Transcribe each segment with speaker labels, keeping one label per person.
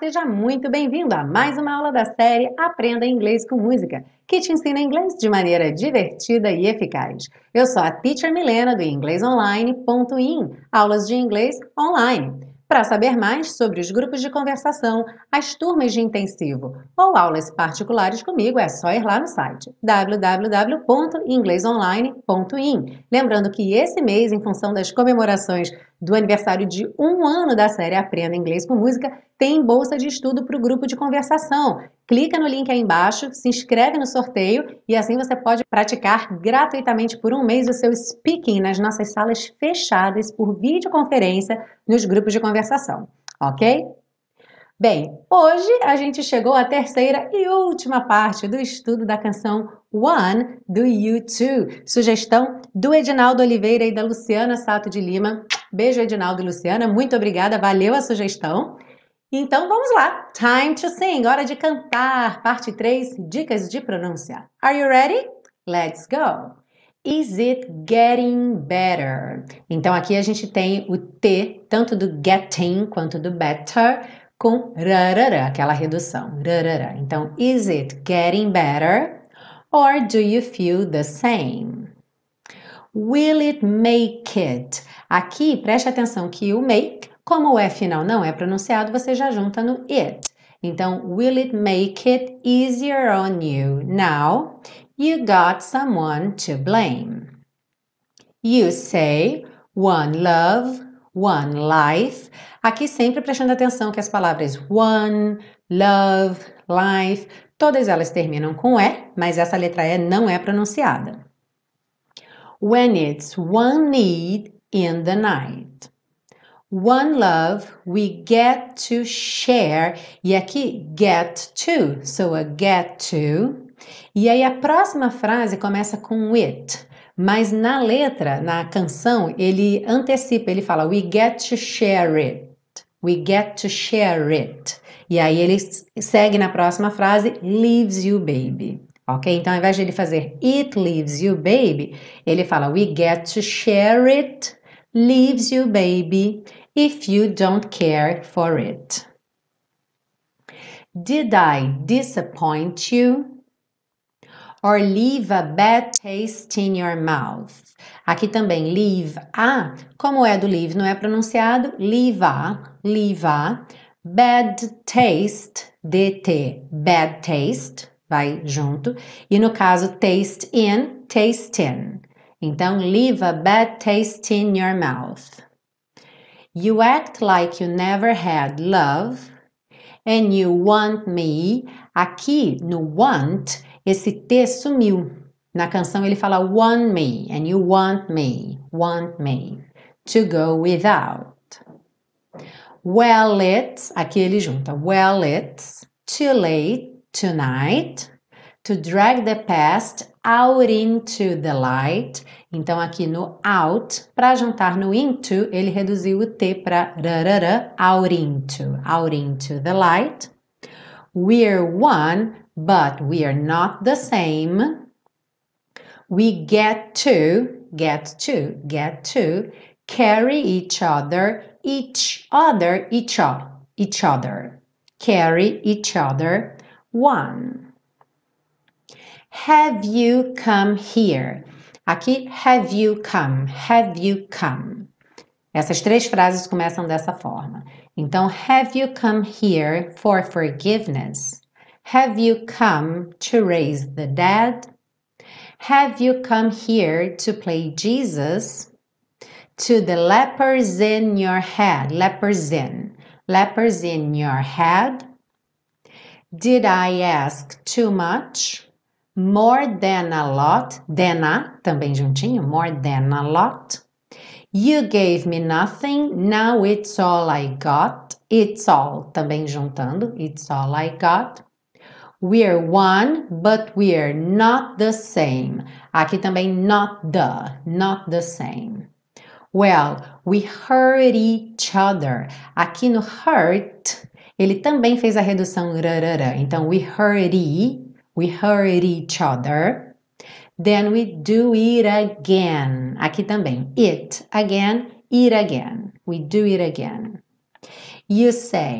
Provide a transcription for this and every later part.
Speaker 1: seja muito bem-vindo a mais uma aula da série Aprenda Inglês com Música, que te ensina inglês de maneira divertida e eficaz. Eu sou a Teacher Milena do inglesonline.in, aulas de inglês online. Para saber mais sobre os grupos de conversação, as turmas de intensivo ou aulas particulares comigo, é só ir lá no site www.inglesonline.in. Lembrando que esse mês, em função das comemorações do aniversário de 1 ano da série Aprenda Inglês com Música, tem bolsa de estudo para o grupo de conversação. Clica no link aí embaixo, se inscreve no sorteio e assim você pode praticar gratuitamente por 1 mês o seu speaking nas nossas salas fechadas por videoconferência nos grupos de conversação, ok? Bem, hoje a gente chegou à terceira e última parte do estudo da canção One do U2, sugestão do Edinaldo Oliveira e da Luciana Sato de Lima. Beijo, Edinaldo e Luciana, muito obrigada, valeu a sugestão. Então vamos lá, time to sing, hora de cantar, parte 3, dicas de pronúncia. Are you ready? Let's go! Is it getting better? Então aqui a gente tem o T, tanto do getting quanto do better, com rarara, aquela redução, rarara. Então, is it getting better? Or do you feel the same? Will it make it? Aqui, preste atenção que o make, como o E final não é pronunciado, você já junta no it. Então, will it make it easier on you? Now, you got someone to blame. You say, one love, one life. Aqui sempre prestando atenção que as palavras one, love, life, todas elas terminam com E, mas essa letra E não é pronunciada. When it's one need in the night. One love, we get to share. E aqui, get to, so a get to. E aí a próxima frase começa com it. Mas na letra, na canção, ele antecipa, ele fala we get to share it, we get to share it. E aí ele segue na próxima frase, leaves you baby, ok? Então ao invés de ele fazer it leaves you baby, ele fala we get to share it, leaves you baby, if you don't care for it. Did I disappoint you? Or leave a bad taste in your mouth. Aqui também, leave a, como é do leave, não é pronunciado, leave a, bad taste, dt, bad taste, vai junto, e no caso, taste in, taste in. Então, leave a bad taste in your mouth. You act like you never had love, and you want me. Aqui, no want, esse T sumiu. Na canção ele fala want me, and you want me, to go without. Well, it's, aqui ele junta, well, it's too late tonight to drag the past out into the light. Então aqui no out, para juntar no into, ele reduziu o T para rarara, out into the light. We're one, but we are not the same. We get to carry each other, carry each other, one. Have you come here? Aqui, have you come. Essas 3 frases começam dessa forma. Então, have you come here for forgiveness? Have you come to raise the dead? Have you come here to play Jesus? To the lepers in your head, lepers in your head? Did I ask too much? More than a lot, than a, também juntinho, more than a lot. You gave me nothing, now it's all I got. It's all, também juntando, it's all I got. We're one, but we're not the same. Aqui também not the same. Well, we hurt each other. Aqui no hurt, ele também fez a redução rarara. Então, we hurt each other. Then we do it again. Aqui também, it again, we do it again. You say,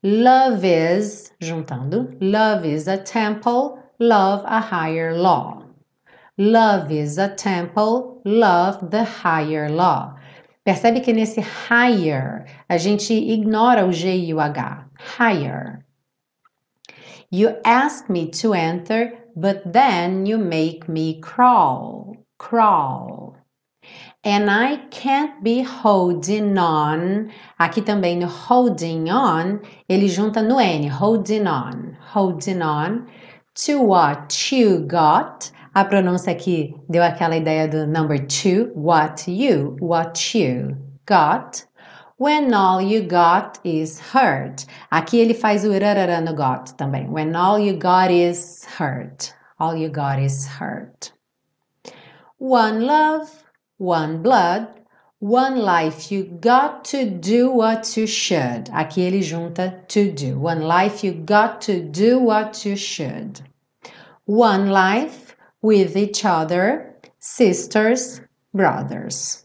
Speaker 1: Love is, juntando, love is a temple, love a higher law. Love is a temple, love the higher law. Percebe que nesse higher a gente ignora o G e o H. Higher. You ask me to enter, but then you make me crawl. Crawl. And I can't be holding on. Aqui também no holding on, ele junta no N. Holding on. Holding on. To what you got. A pronúncia aqui deu aquela ideia do number two. What you got. When all you got is hurt. Aqui ele faz o rarara no got também. When all you got is hurt. All you got is hurt. One love, one blood, one life. You got to do what you should. Aqui ele junta to do. One life, you got to do what you should. One life with each other, sisters, brothers.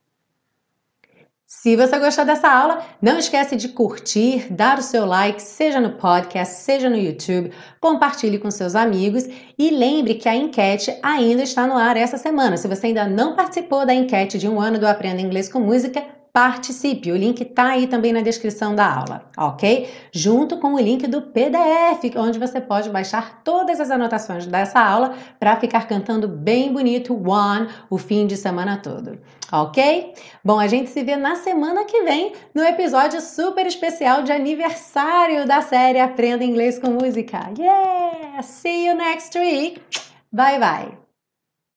Speaker 1: Se você gostou dessa aula, não esquece de curtir, dar o seu like, seja no podcast, seja no YouTube, compartilhe com seus amigos e lembre que a enquete ainda está no ar essa semana. Se você ainda não participou da enquete de 1 ano do Aprenda Inglês com Música, participe. O link está aí também na descrição da aula, ok? Junto com o link do PDF, onde você pode baixar todas as anotações dessa aula para ficar cantando bem bonito One o fim de semana todo, ok? Bom, a gente se vê na semana que vem no episódio super especial de aniversário da série Aprenda Inglês com Música. Yeah! See you next week! Bye, bye!